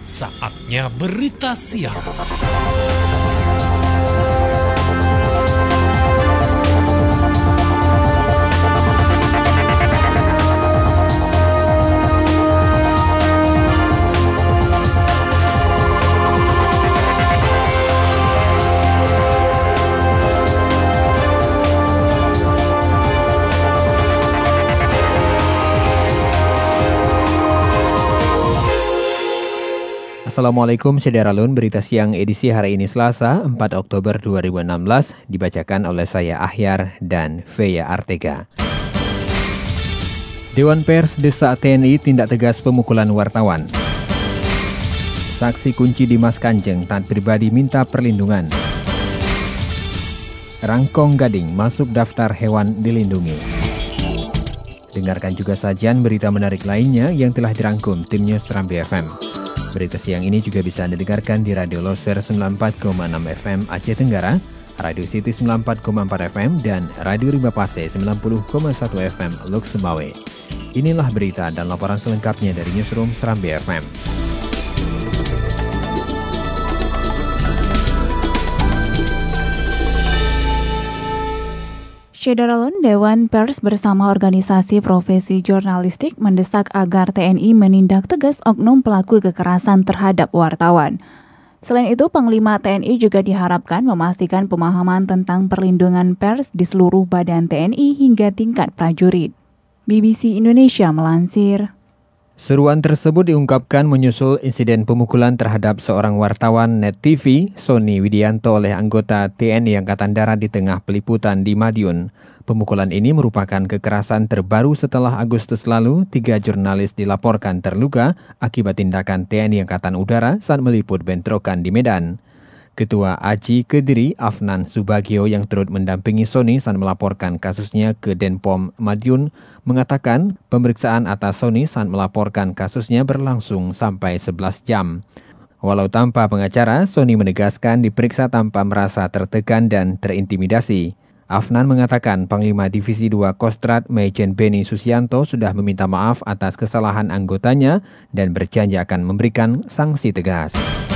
Saatnya berita siang. Assalamualaikum Sederalun, berita siang edisi hari ini Selasa 4 Oktober 2016 dibacakan oleh saya Ahyar dan Feya Artega. Dewan Pers desak TNI tindak tegas pemukulan wartawan. Saksi kunci Dimas Kanjeng taat pribadi minta perlindungan. Rangkong Gading masuk daftar hewan dilindungi. Dengarkan juga sajian berita menarik lainnya yang telah dirangkum tim News Serambi FM. Berita siang ini juga bisa Anda dengarkan di Radio Loser 94,6 FM Aceh Tenggara, Radio City 94,4 FM, dan Radio Rimba Pase 90,1 FM Lok Semawe. Inilah berita dan laporan selengkapnya dari Newsroom Serambi FM. Sederalun, Dewan Pers bersama organisasi profesi jurnalistik mendesak agar TNI menindak tegas oknum pelaku kekerasan terhadap wartawan. Selain itu, Panglima TNI juga diharapkan memastikan pemahaman tentang perlindungan pers di seluruh badan TNI hingga tingkat prajurit. BBC Indonesia melansir. Seruan tersebut diungkapkan menyusul insiden pemukulan terhadap seorang wartawan Net TV, Sony Widianto, oleh anggota TNI Angkatan Darat di tengah peliputan di Madiun. Pemukulan ini merupakan kekerasan terbaru setelah Agustus lalu 3 jurnalis dilaporkan terluka akibat tindakan TNI Angkatan Udara saat meliput bentrokan di Medan. Ketua AJI Kediri, Afnan Subagio, yang turut mendampingi Sony saat melaporkan kasusnya ke Denpom Madiun, mengatakan pemeriksaan atas Sony saat melaporkan kasusnya berlangsung sampai 11 jam. Walau tanpa pengacara, Sony menegaskan diperiksa tanpa merasa tertekan dan terintimidasi. Afnan mengatakan Panglima Divisi 2 Kostrad Majen Beni Susianto sudah meminta maaf atas kesalahan anggotanya dan berjanji akan memberikan sanksi tegas.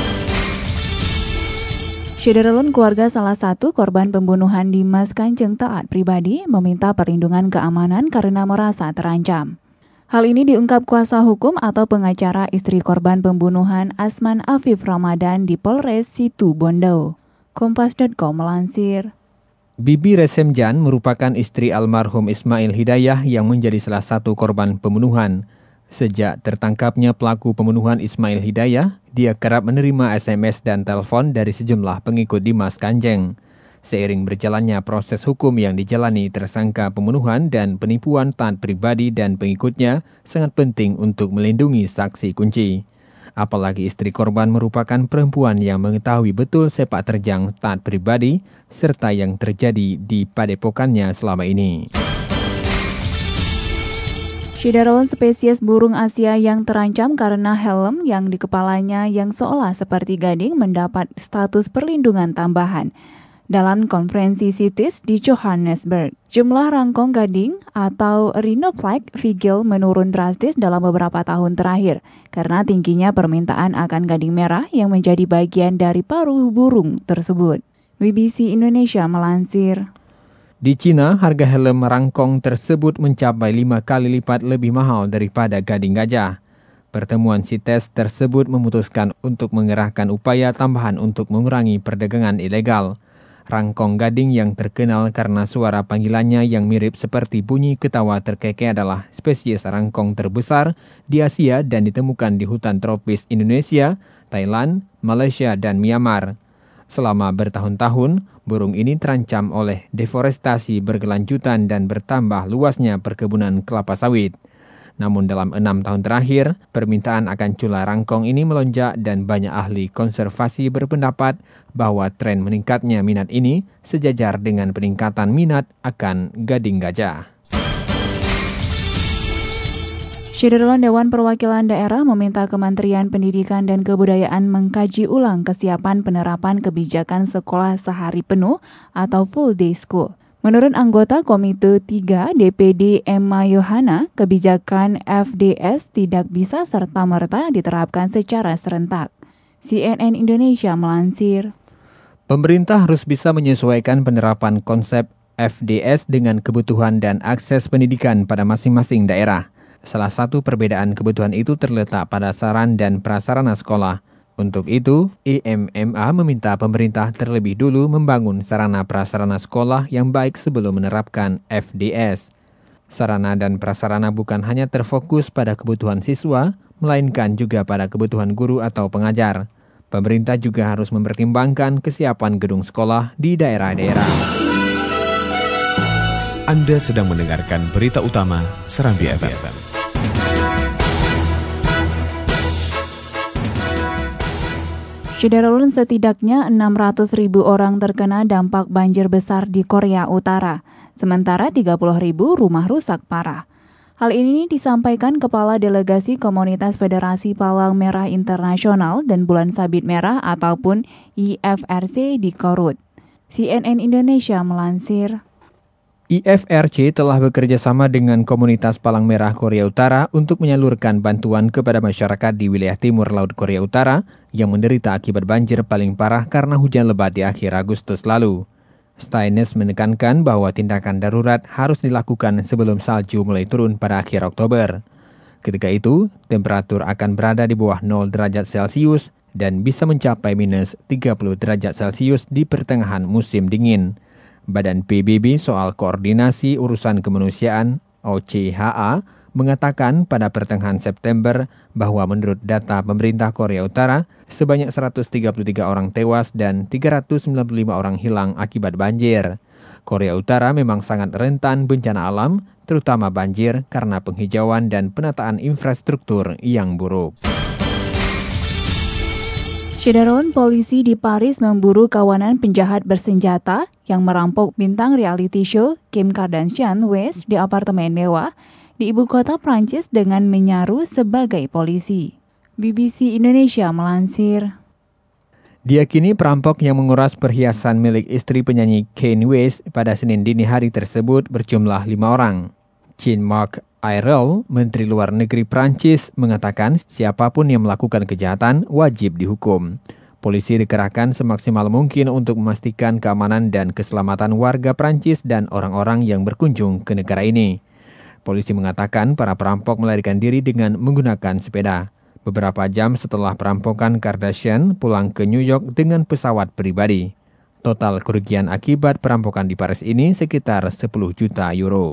Sederalun, keluarga salah satu korban pembunuhan Dimas Kanjeng taat pribadi meminta perlindungan keamanan karena merasa terancam. Hal ini diungkap kuasa hukum atau pengacara istri korban pembunuhan Asman Afif Ramadan di Polres Situ Bondo. Kompas.com melansir. Bibi Resemjan merupakan istri almarhum Ismail Hidayah yang menjadi salah satu korban pembunuhan. Sejak tertangkapnya pelaku pembunuhan Ismail Hidayah, dia kerap menerima SMS dan telepon dari sejumlah pengikut Dimas Kanjeng. Seiring berjalannya proses hukum yang dijalani tersangka pembunuhan dan penipuan taat pribadi dan pengikutnya sangat penting untuk melindungi saksi kunci. Apalagi istri korban merupakan perempuan yang mengetahui betul sepak terjang taat pribadi serta yang terjadi di padepokannya selama ini. Sederalun, spesies burung Asia yang terancam karena helm yang di kepalanya yang seolah seperti gading mendapat status perlindungan tambahan. Dalam konferensi CITES di Johannesburg, jumlah rangkong gading atau rhinoplaque vigil menurun drastis dalam beberapa tahun terakhir karena tingginya permintaan akan gading merah yang menjadi bagian dari paruh burung tersebut. BBC Indonesia melansir. Di Cina, harga helm rangkong tersebut mencapai 5 kali lipat lebih mahal daripada gading gajah. Pertemuan CITES tersebut memutuskan untuk mengerahkan upaya tambahan untuk mengurangi perdagangan ilegal. Rangkong gading yang terkenal karena suara panggilannya yang mirip seperti bunyi ketawa terkekeh adalah spesies rangkong terbesar di Asia dan ditemukan di hutan tropis Indonesia, Thailand, Malaysia, dan Myanmar. Selama bertahun-tahun, burung ini terancam oleh deforestasi berkelanjutan dan bertambah luasnya perkebunan kelapa sawit. Namun dalam 6 tahun terakhir, permintaan akan cula rangkong ini melonjak dan banyak ahli konservasi berpendapat bahwa tren meningkatnya minat ini sejajar dengan peningkatan minat akan gading gajah. Sederalun, Dewan Perwakilan Daerah meminta Kementerian Pendidikan dan Kebudayaan mengkaji ulang kesiapan penerapan kebijakan sekolah sehari penuh atau full day school. Menurut anggota Komite 3 DPD Emma Yohana, kebijakan FDS tidak bisa serta-merta diterapkan secara serentak. CNN Indonesia melansir. Pemerintah harus bisa menyesuaikan penerapan konsep FDS dengan kebutuhan dan akses pendidikan pada masing-masing daerah. Salah satu perbedaan kebutuhan itu terletak pada saran dan prasarana sekolah. Untuk itu, EMMA meminta pemerintah terlebih dulu membangun sarana prasarana sekolah yang baik sebelum menerapkan FDS. Sarana dan prasarana bukan hanya terfokus pada kebutuhan siswa, melainkan juga pada kebutuhan guru atau pengajar. Pemerintah juga harus mempertimbangkan kesiapan gedung sekolah di daerah-daerah. Anda sedang mendengarkan berita utama Serambi FM. Syederalun, setidaknya 600.000 orang terkena dampak banjir besar di Korea Utara, sementara 30.000 rumah rusak parah. Hal ini disampaikan Kepala Delegasi Komunitas Federasi Palang Merah Internasional dan Bulan Sabit Merah ataupun IFRC di Korut. CNN Indonesia melansir. IFRC telah bekerja sama dengan Komunitas Palang Merah Korea Utara untuk menyalurkan bantuan kepada masyarakat di wilayah timur Laut Korea Utara yang menderita akibat banjir paling parah karena hujan lebat di akhir Agustus lalu. Steines menekankan bahwa tindakan darurat harus dilakukan sebelum salju mulai turun pada akhir Oktober. Ketika itu, temperatur akan berada di bawah 0 derajat Celcius dan bisa mencapai minus 30 derajat Celcius di pertengahan musim dingin. Badan PBB soal Koordinasi Urusan Kemanusiaan (OCHA) mengatakan pada pertengahan September bahwa menurut data pemerintah Korea Utara, sebanyak 133 orang tewas dan 395 orang hilang akibat banjir. Korea Utara memang sangat rentan bencana alam, terutama banjir karena penghijauan dan penataan infrastruktur yang buruk. Syederalun, polisi di Paris memburu kawanan penjahat bersenjata yang merampok bintang reality show Kim Kardashian West di apartemen mewah di ibu kota Prancis dengan menyaru sebagai polisi. BBC Indonesia melansir. Diakini perampok yang menguras perhiasan milik istri penyanyi Kanye West pada Senin dini hari tersebut berjumlah 5 orang. Jean-Marc Ayrault, Menteri Luar Negeri Prancis, mengatakan siapapun yang melakukan kejahatan wajib dihukum. Polisi dikerahkan semaksimal mungkin untuk memastikan keamanan dan keselamatan warga Prancis dan orang-orang yang berkunjung ke negara ini. Polisi mengatakan para perampok melarikan diri dengan menggunakan sepeda. Beberapa jam setelah perampokan, Kardashian pulang ke New York dengan pesawat pribadi. Total kerugian akibat perampokan di Paris ini sekitar 10 juta euro.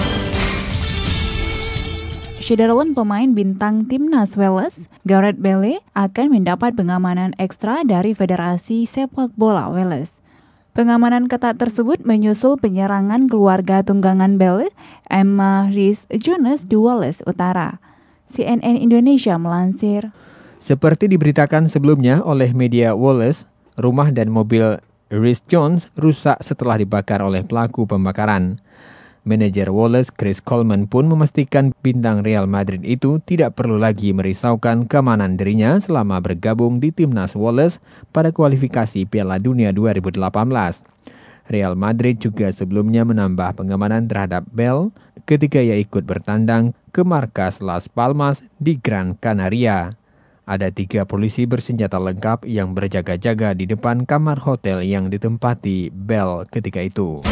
Syederalun, pemain bintang timnas Wales, Gareth Bale, akan mendapat pengamanan ekstra dari Federasi Sepak Bola Wales. Pengamanan ketat tersebut menyusul penyerangan keluarga tunggangan Bale, Emma Rhys-Jones di Wales Utara. CNN Indonesia melansir. Seperti diberitakan sebelumnya oleh media Wales, rumah dan mobil Rhys-Jones rusak setelah dibakar oleh pelaku pembakaran. Manajer Wallace, Chris Coleman pun memastikan bintang Real Madrid itu tidak perlu lagi merisaukan keamanan dirinya selama bergabung di timnas Wallace pada kualifikasi Piala Dunia 2018. Real Madrid juga sebelumnya menambah pengamanan terhadap Bale ketika ia ikut bertandang ke markas Las Palmas di Gran Canaria. Ada 3 polisi bersenjata lengkap yang berjaga-jaga di depan kamar hotel yang ditempati Bale ketika itu.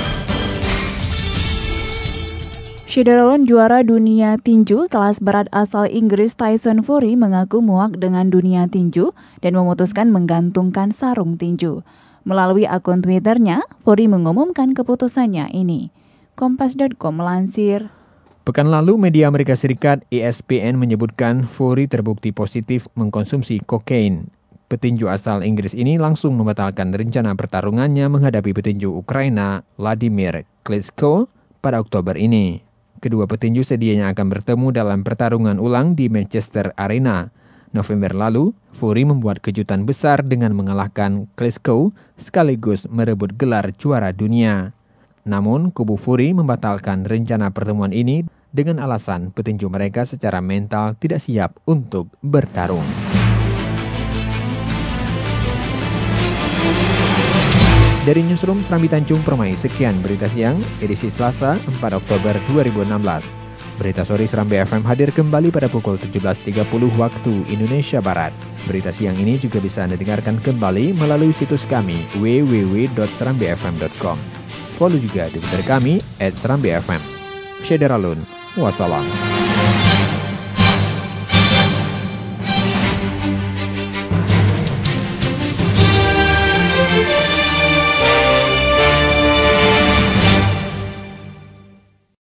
Syederalun, juara dunia tinju kelas berat asal Inggris Tyson Fury mengaku muak dengan dunia tinju dan memutuskan menggantungkan sarung tinju. Melalui akun Twitternya, Fury mengumumkan keputusannya ini. Kompas.com melansir. Pekan lalu, media Amerika Serikat ESPN menyebutkan Fury terbukti positif mengkonsumsi kokain. Petinju asal Inggris ini langsung membatalkan rencana pertarungannya menghadapi petinju Ukraina Vladimir Klitschko pada Oktober ini. Kedua petinju sedianya akan bertemu dalam pertarungan ulang di Manchester Arena. November lalu, Fury membuat kejutan besar dengan mengalahkan Klitschko sekaligus merebut gelar juara dunia. Namun, kubu Fury membatalkan rencana pertemuan ini dengan alasan petinju mereka secara mental tidak siap untuk bertarung. Dari Newsroom Serambi Tanjung Permai, sekian berita siang, edisi Selasa 4 Oktober 2016. Berita sore Serambi FM hadir kembali pada pukul 17.30 waktu Indonesia Barat. Berita siang ini juga bisa Anda dengarkan kembali melalui situs kami www.serambifm.com. Follow juga di Twitter kami @serambifm. Syederalun, wassalam.